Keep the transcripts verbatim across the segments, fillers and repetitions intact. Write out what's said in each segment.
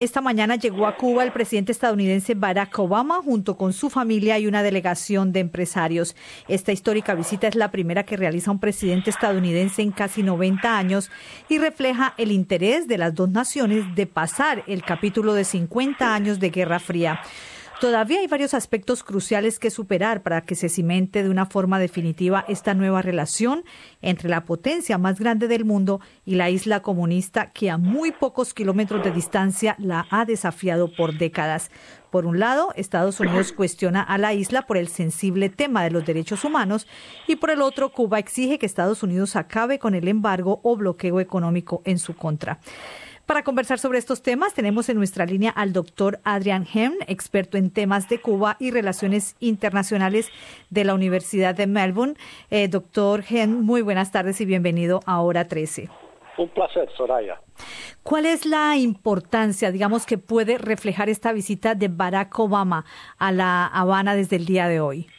Esta mañana llegó a Cuba el presidente estadounidense Barack Obama junto con su familia y una delegación de empresarios. Esta histórica visita es la primera que realiza un presidente estadounidense en casi noventa años y refleja el interés de las dos naciones de pasar el capítulo de cincuenta años de Guerra Fría. Todavía hay varios aspectos cruciales que superar para que se cimente de una forma definitiva esta nueva relación entre la potencia más grande del mundo y la isla comunista que a muy pocos kilómetros de distancia la ha desafiado por décadas. Por un lado, Estados Unidos cuestiona a la isla por el sensible tema de los derechos humanos y por el otro, Cuba exige que Estados Unidos acabe con el embargo o bloqueo económico en su contra. Para conversar sobre estos temas, tenemos en nuestra línea al doctor Adrian Hem, experto en temas de Cuba y relaciones internacionales de la Universidad de Melbourne. Eh, doctor Hem, muy buenas tardes y bienvenido a Hora trece. Un placer, Soraya. ¿Cuál es la importancia, digamos, que puede reflejar esta visita de Barack Obama a La Habana desde el día de hoy?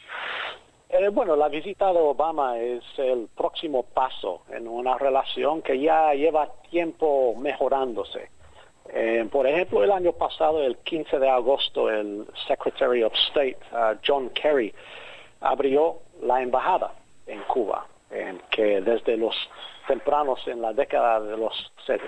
Eh, bueno, la visita de Obama es el próximo paso en una relación que ya lleva tiempo mejorándose. Eh, por ejemplo, el año pasado, el quince de agosto, el Secretary of State, uh, John Kerry, abrió la embajada en Cuba, en que desde los tempranos en la década de los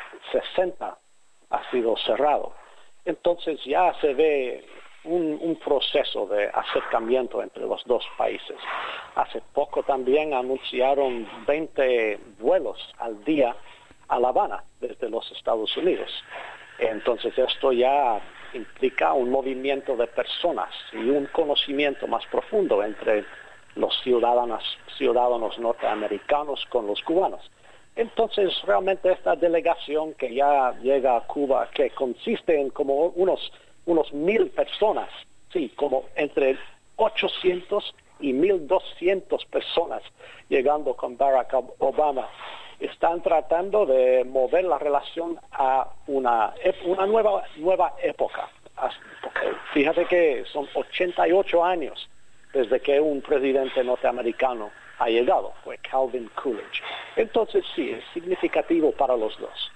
sesenta ha sido cerrado. Entonces ya se ve Un, un proceso de acercamiento entre los dos países. Hace poco también anunciaron veinte vuelos al día a La Habana desde los Estados Unidos. Entonces esto ya implica un movimiento de personas y un conocimiento más profundo entre los ciudadanos, ciudadanos norteamericanos con los cubanos. Entonces realmente esta delegación que ya llega a Cuba, que consiste en como unos unos mil personas, sí, como entre ochocientos y mil doscientas personas llegando con Barack Obama, están tratando de mover la relación a una, una nueva, nueva época. Fíjate que son ochenta y ocho años desde que un presidente norteamericano ha llegado, fue Calvin Coolidge. Entonces sí, es significativo para los dos.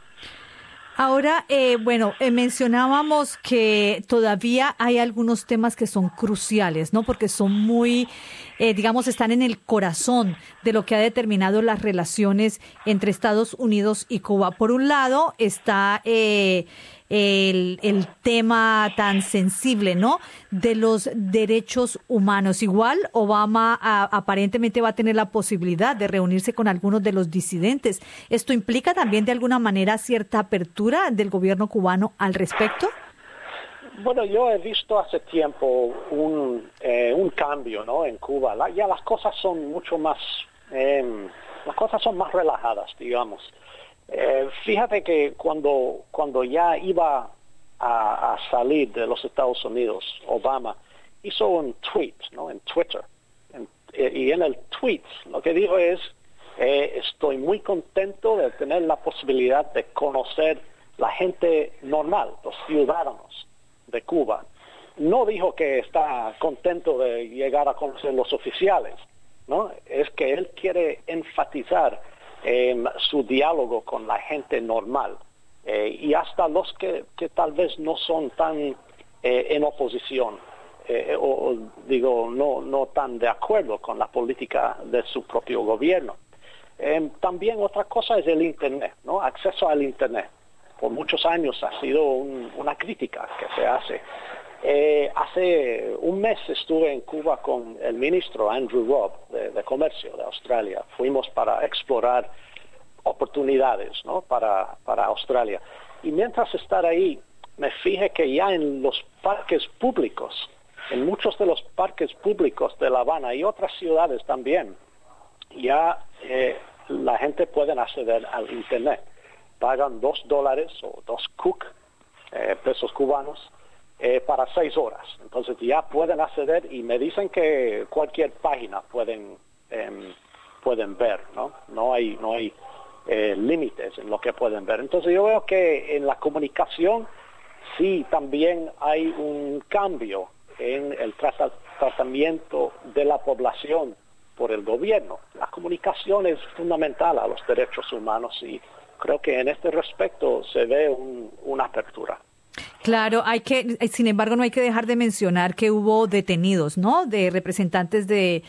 Ahora, eh, bueno, eh, mencionábamos que todavía hay algunos temas que son cruciales, ¿no? Porque son muy, eh, digamos, están en el corazón de lo que ha determinado las relaciones entre Estados Unidos y Cuba. Por un lado está eh, el, el tema tan sensible, ¿no?, de los derechos humanos. Igual, Obama a, aparentemente va a tener la posibilidad de reunirse con algunos de los disidentes. ¿Esto implica también de alguna manera cierta apertura del gobierno cubano al respecto? Bueno, yo he visto hace tiempo un, eh, un cambio, ¿no?, en Cuba. La, ya las cosas son mucho más, eh, las cosas son más relajadas, digamos. Eh, fíjate que cuando, cuando ya iba a, a salir de los Estados Unidos, Obama hizo un tweet, ¿no?, en Twitter. En, y en el tweet lo que dijo es, eh, estoy muy contento de tener la posibilidad de conocer la gente normal, los ciudadanos de Cuba. No dijo que está contento de llegar a conocer los oficiales, ¿no? Es que él quiere enfatizar eh, su diálogo con la gente normal eh, y hasta los que, que tal vez no son tan eh, en oposición eh, o, o digo no, no tan de acuerdo con la política de su propio gobierno. Eh, también otra cosa es el Internet, ¿no? Acceso al Internet. Por muchos años ha sido un, una crítica que se hace. Eh, hace un mes estuve en Cuba con el ministro Andrew Robb de, de Comercio de Australia. Fuimos para explorar oportunidades, ¿no?, para, para Australia. Y mientras estar ahí, me fijé que ya en los parques públicos, en muchos de los parques públicos de La Habana y otras ciudades también, ya eh, la gente puede acceder al Internet. Pagan dos dólares o dos cook, eh, pesos cubanos, eh, para seis horas. Entonces ya pueden acceder y me dicen que cualquier página pueden eh, pueden ver, ¿no? No hay no hay eh, límites en lo que pueden ver. Entonces yo veo que en la comunicación sí también hay un cambio en el trata, tratamiento de la población por el gobierno. La comunicación es fundamental a los derechos humanos y creo que en este respecto se ve un, una apertura. Claro, hay que, sin embargo, no hay que dejar de mencionar que hubo detenidos, ¿no? De representantes de,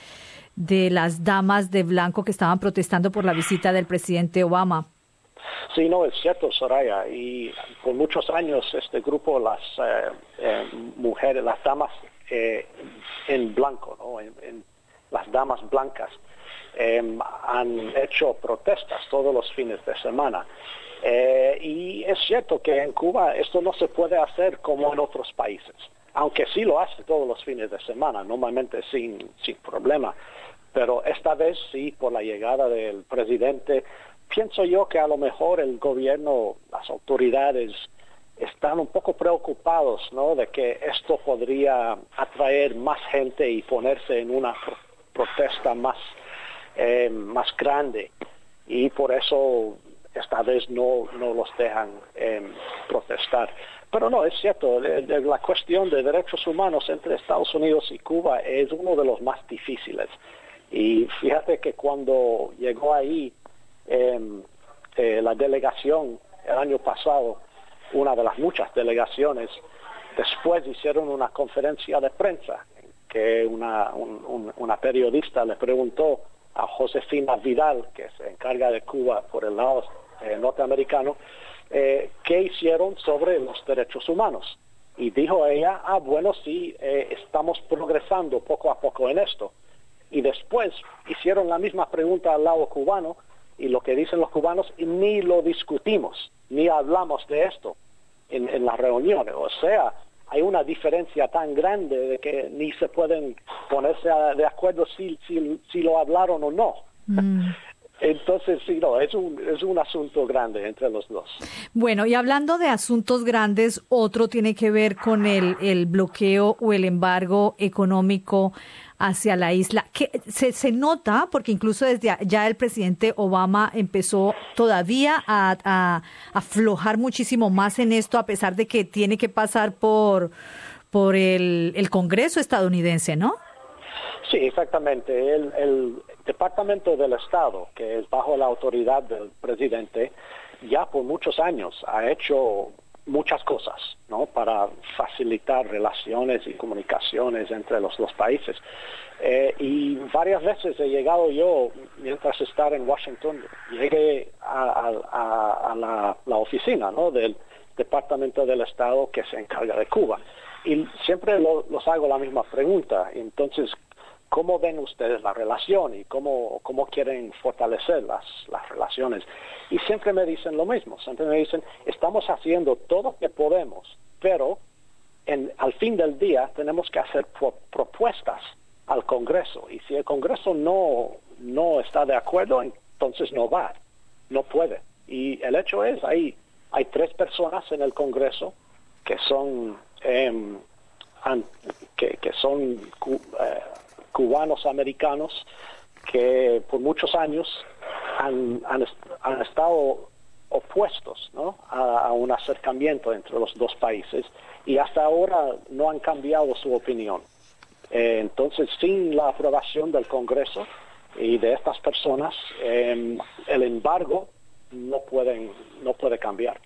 de las damas de blanco que estaban protestando por la visita del presidente Obama. Sí, no, es cierto, Soraya, y por muchos años este grupo, las eh, eh, mujeres, las damas eh, en blanco, ¿no? En, en las damas blancas, eh, han hecho protestas todos los fines de semana. Eh, y es cierto que en Cuba esto no se puede hacer como en otros países, aunque sí lo hace todos los fines de semana, normalmente sin, sin problema. Pero esta vez sí, por la llegada del presidente, pienso yo que a lo mejor el gobierno, las autoridades, están un poco preocupados, ¿no?, de que esto podría atraer más gente y ponerse en una pro- protesta más, eh, más grande. Y por eso esta vez no, no los dejan eh, protestar. Pero no, es cierto, de, de la cuestión de derechos humanos entre Estados Unidos y Cuba es uno de los más difíciles. Y fíjate que cuando llegó ahí eh, eh, la delegación el año pasado, una de las muchas delegaciones, después hicieron una conferencia de prensa que una, un, un, una periodista le preguntó a Josefina Vidal, que se encarga de Cuba por el lado eh, norteamericano, eh, qué hicieron sobre los derechos humanos. Y dijo ella, ah, bueno, sí, eh, estamos progresando poco a poco en esto. Y después hicieron la misma pregunta al lado cubano, y lo que dicen los cubanos, y ni lo discutimos, ni hablamos de esto en, en las reuniones. O sea, hay una diferencia tan grande de que ni se pueden ponerse a, de acuerdo si, si, si lo hablaron o no. Mm. Entonces, sí, no, es un, es un asunto grande entre los dos. Bueno, y hablando de asuntos grandes, otro tiene que ver con el, el bloqueo o el embargo económico hacia la isla, que se, se nota, porque incluso desde ya el presidente Obama empezó todavía a, a, a aflojar muchísimo más en esto, a pesar de que tiene que pasar por, por el, el Congreso estadounidense, ¿no? Sí, exactamente. El, el Departamento del Estado, que es bajo la autoridad del presidente, ya por muchos años ha hecho muchas cosas, ¿no?, para facilitar relaciones y comunicaciones entre los dos países. Eh, y varias veces he llegado yo, mientras estar en Washington, llegué a, a, a la, la oficina, ¿no?, del Departamento del Estado que se encarga de Cuba. Y siempre lo, los hago la misma pregunta. Entonces, ¿cómo ven ustedes la relación y cómo, cómo quieren fortalecer las, las relaciones? Y siempre me dicen lo mismo, siempre me dicen, estamos haciendo todo lo que podemos, pero en, al fin del día tenemos que hacer pro, propuestas al Congreso. Y si el Congreso no, no está de acuerdo, entonces no va, no puede. Y el hecho es, hay, hay tres personas en el Congreso que son, eh, an, que, que son eh, cubanos americanos que por muchos años han, han, han estado opuestos, ¿no?, a, a un acercamiento entre los dos países, y hasta ahora no han cambiado su opinión. Eh, entonces, sin la aprobación del Congreso y de estas personas, eh, el embargo no pueden, no puede cambiar.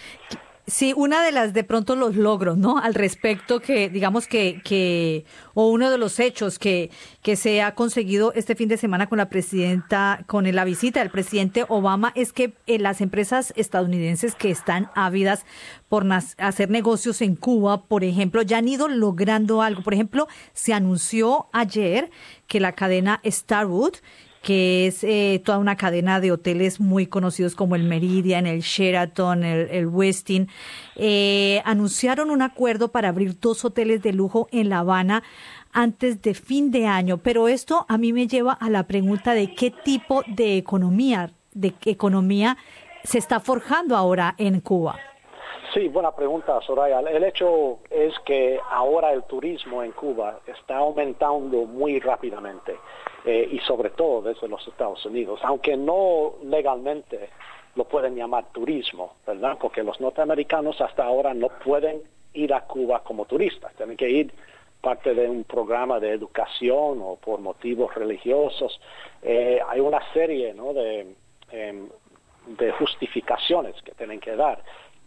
Sí, una de las de pronto los logros, ¿no?, al respecto que digamos que que o uno de los hechos que que se ha conseguido este fin de semana con la presidenta, con la visita del presidente Obama, es que eh, las empresas estadounidenses que están ávidas por nas- hacer negocios en Cuba, por ejemplo, ya han ido logrando algo. Por ejemplo, se anunció ayer que la cadena Starwood, que es eh, toda una cadena de hoteles muy conocidos como el Meridian, el Sheraton, el, el Westin, eh, anunciaron un acuerdo para abrir dos hoteles de lujo en La Habana antes de fin de año. Pero esto a mí me lleva a la pregunta de qué tipo de economía, de economía se está forjando ahora en Cuba. Sí, buena pregunta, Soraya. El hecho es que ahora el turismo en Cuba está aumentando muy rápidamente, eh, y sobre todo desde los Estados Unidos, aunque no legalmente lo pueden llamar turismo, ¿verdad? Porque los norteamericanos hasta ahora no pueden ir a Cuba como turistas, tienen que ir parte de un programa de educación o por motivos religiosos. Eh, hay una serie, ¿no?, de, eh, de justificaciones que tienen que dar.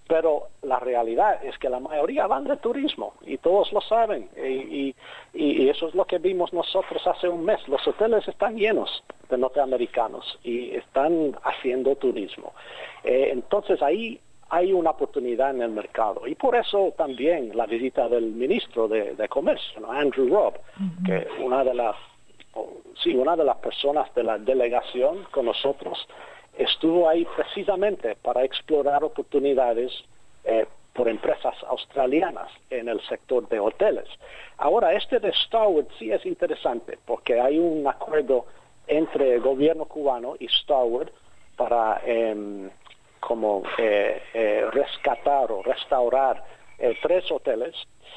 Pero la realidad es que la mayoría van de turismo y todos lo saben. Y, y, y eso es lo que vimos nosotros hace un mes. Los hoteles están llenos de norteamericanos y están haciendo turismo. Eh, entonces ahí hay una oportunidad en el mercado. Y por eso también la visita del ministro de, de Comercio, ¿no? Andrew Robb, uh-huh. que una de las, oh, sí, una de las personas de la delegación con nosotros estuvo ahí precisamente para explorar oportunidades eh, por empresas australianas en el sector de hoteles. Ahora, este de Starwood sí es interesante porque hay un acuerdo entre el gobierno cubano y Starwood para eh, como eh, eh, rescatar o restaurar eh, tres hoteles.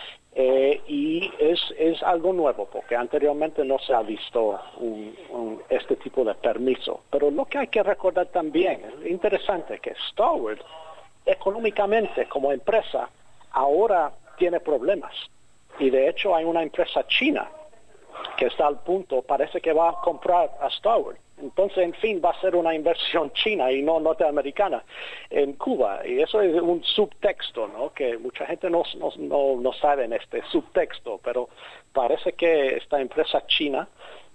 Eh, y es, es algo nuevo porque anteriormente no se ha visto un, un, este tipo de permiso. Pero lo que hay que recordar también, es interesante que Starwood económicamente como empresa ahora tiene problemas. Y de hecho hay una empresa china que está al punto, parece que va a comprar a Starwood. Entonces, en fin, va a ser una inversión china y no norteamericana en Cuba. Y eso es un subtexto, ¿no? Que mucha gente no, no, no, no sabe en este subtexto, pero parece que esta empresa china,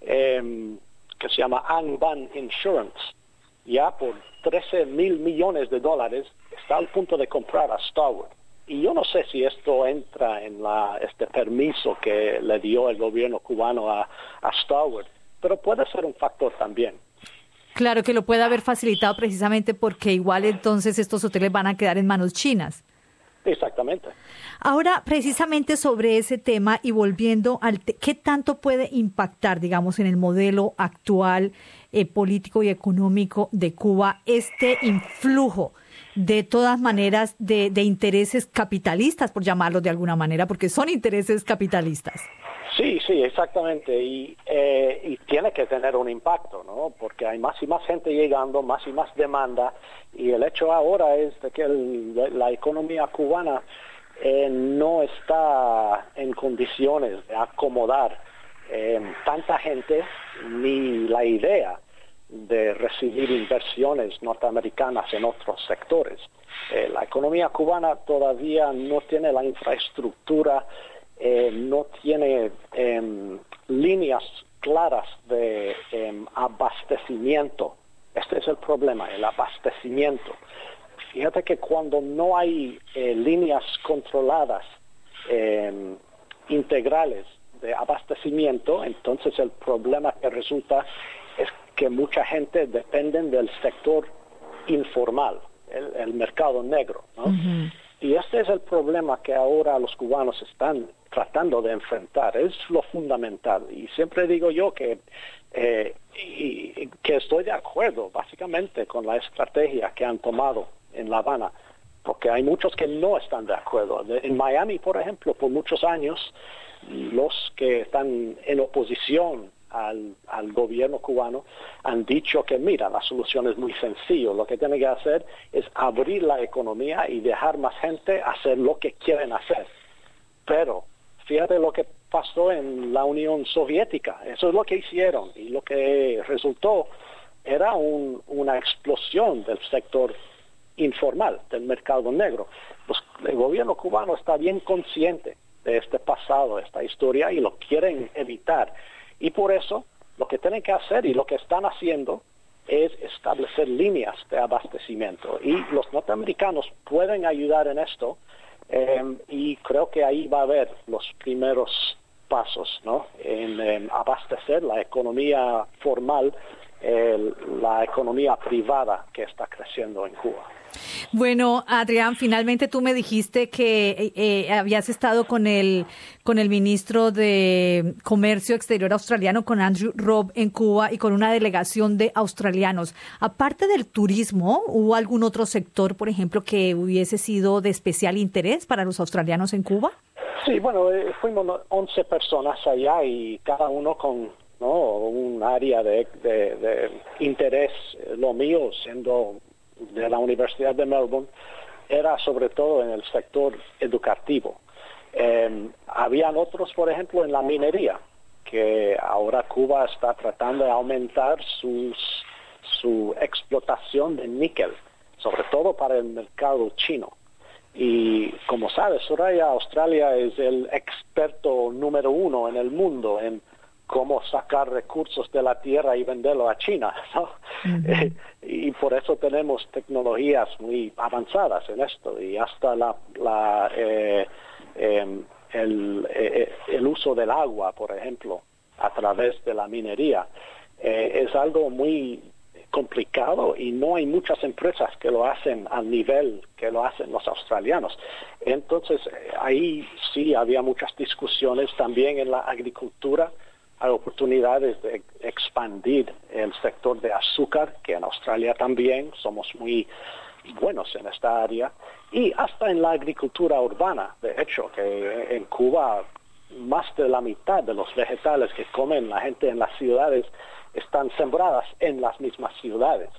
eh, que se llama Anban Insurance, ya por trece mil millones de dólares, está al punto de comprar a Starwood. Y yo no sé si esto entra en la, este permiso que le dio el gobierno cubano a, a Starwood, pero puede ser un factor también. Claro que lo puede haber facilitado precisamente porque igual entonces estos hoteles van a quedar en manos chinas. Exactamente. Ahora, precisamente sobre ese tema y volviendo al... Te- ¿qué tanto puede impactar, digamos, en el modelo actual eh, político y económico de Cuba este influjo de todas maneras de, de intereses capitalistas, por llamarlos de alguna manera, porque son intereses capitalistas? Sí, sí, exactamente, y, eh, y tiene que tener un impacto, ¿no? Porque hay más y más gente llegando, más y más demanda, y el hecho ahora es de que el, la economía cubana eh, no está en condiciones de acomodar eh, tanta gente, ni la idea de recibir inversiones norteamericanas en otros sectores. Eh, la economía cubana todavía no tiene la infraestructura, Eh, no tiene eh, líneas claras de eh, abastecimiento. Este es el problema, el abastecimiento. Fíjate que cuando no hay eh, líneas controladas eh, integrales de abastecimiento, entonces el problema que resulta es que mucha gente depende del sector informal, el, el mercado negro, ¿no? Uh-huh. Y este es el problema que ahora los cubanos están tratando de enfrentar, es lo fundamental. Y siempre digo yo que, eh, y, que estoy de acuerdo básicamente con la estrategia que han tomado en La Habana, porque hay muchos que no están de acuerdo. En Miami, por ejemplo, por muchos años, los que están en oposición Al, al gobierno cubano han dicho que mira, la solución es muy sencilla, lo que tiene que hacer es abrir la economía y dejar más gente hacer lo que quieren hacer. Pero fíjate lo que pasó en la Unión Soviética, eso es lo que hicieron y lo que resultó era un, una explosión del sector informal, del mercado negro. Pues el gobierno cubano está bien consciente de este pasado, de esta historia y lo quieren evitar. Y por eso lo que tienen que hacer y lo que están haciendo es establecer líneas de abastecimiento. Y los norteamericanos pueden ayudar en esto eh, y creo que ahí va a haber los primeros pasos, ¿no? En, en abastecer la economía formal, eh, la economía privada que está creciendo en Cuba. Bueno, Adrián, finalmente tú me dijiste que eh, habías estado con el con el ministro de Comercio Exterior australiano, con Andrew Robb, en Cuba y con una delegación de australianos. Aparte del turismo, ¿hubo algún otro sector, por ejemplo, que hubiese sido de especial interés para los australianos en Cuba? Sí, bueno, eh, fuimos once personas allá y cada uno con, ¿no?, un área de, de, de interés. Lo mío, siendo de la Universidad de Melbourne, era sobre todo en el sector educativo. Eh, habían otros, por ejemplo, en la minería, que ahora Cuba está tratando de aumentar sus, su explotación de níquel, sobre todo para el mercado chino. Y como sabes, Soraya, Australia es el experto número uno en el mundo en cómo sacar recursos de la tierra y venderlo a China, ¿no? Uh-huh. eh, y por eso tenemos tecnologías muy avanzadas en esto, y hasta la, la eh, eh, el, eh, el uso del agua, por ejemplo, a través de la minería, eh, es algo muy complicado y no hay muchas empresas que lo hacen al nivel que lo hacen los australianos. Entonces, eh, ahí sí había muchas discusiones también en la agricultura. Hay oportunidades de expandir el sector de azúcar, que en Australia también somos muy buenos en esta área, y hasta en la agricultura urbana. De hecho, que en Cuba más de la mitad de los vegetales que comen la gente en las ciudades están sembradas en las mismas ciudades.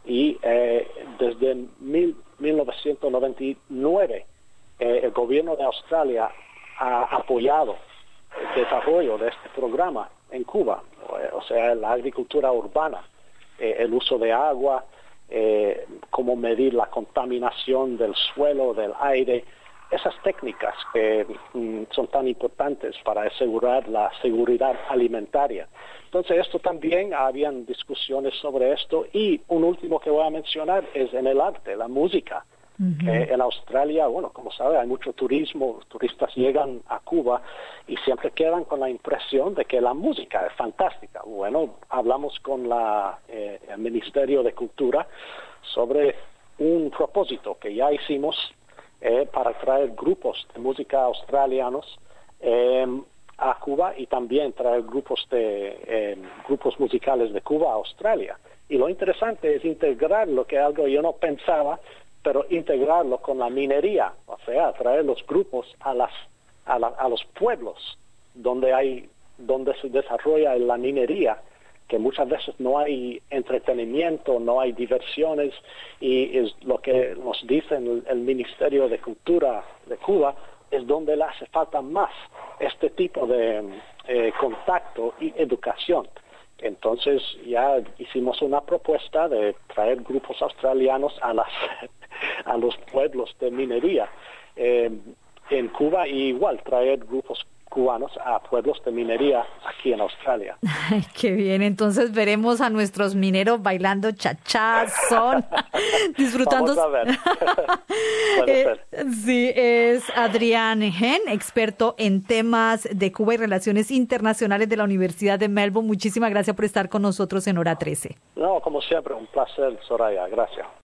Y eh, desde mil, mil novecientos noventa y nueve eh, el gobierno de Australia ha apoyado el desarrollo de este programa en Cuba, o sea, la agricultura urbana, eh, el uso de agua, eh, cómo medir la contaminación del suelo, del aire, esas técnicas que mm, son tan importantes para asegurar la seguridad alimentaria. Entonces, esto también, habían discusiones sobre esto. Y un último que voy a mencionar es en el arte, la música. Uh-huh. Eh, en Australia, bueno, como sabe, hay mucho turismo, los turistas llegan a Cuba y siempre quedan con la impresión de que la música es fantástica. Bueno, hablamos con la, eh, el Ministerio de Cultura sobre un propósito que ya hicimos eh, para traer grupos de música australianos eh, a Cuba, y también traer grupos de eh, grupos musicales de Cuba a Australia. Y lo interesante es integrar lo que algo yo no pensaba, pero integrarlo con la minería, o sea, traer los grupos a las a, la, a los pueblos donde hay donde se desarrolla la minería, que muchas veces no hay entretenimiento, no hay diversiones, y es lo que nos dice el, el Ministerio de Cultura de Cuba, es donde le hace falta más este tipo de eh, contacto y educación. Entonces ya hicimos una propuesta de traer grupos australianos a las a los pueblos de minería eh, en Cuba, y igual traer grupos cubanos a pueblos de minería aquí en Australia. Ay, qué bien. Entonces veremos a nuestros mineros bailando cha-cha, son, disfrutando. Vamos a ver. Puede eh, ser. Sí, es Adrián Hen, experto en temas de Cuba y relaciones internacionales de la Universidad de Melbourne. Muchísimas gracias por estar con nosotros en Hora trece. No, como siempre, un placer, Soraya. Gracias.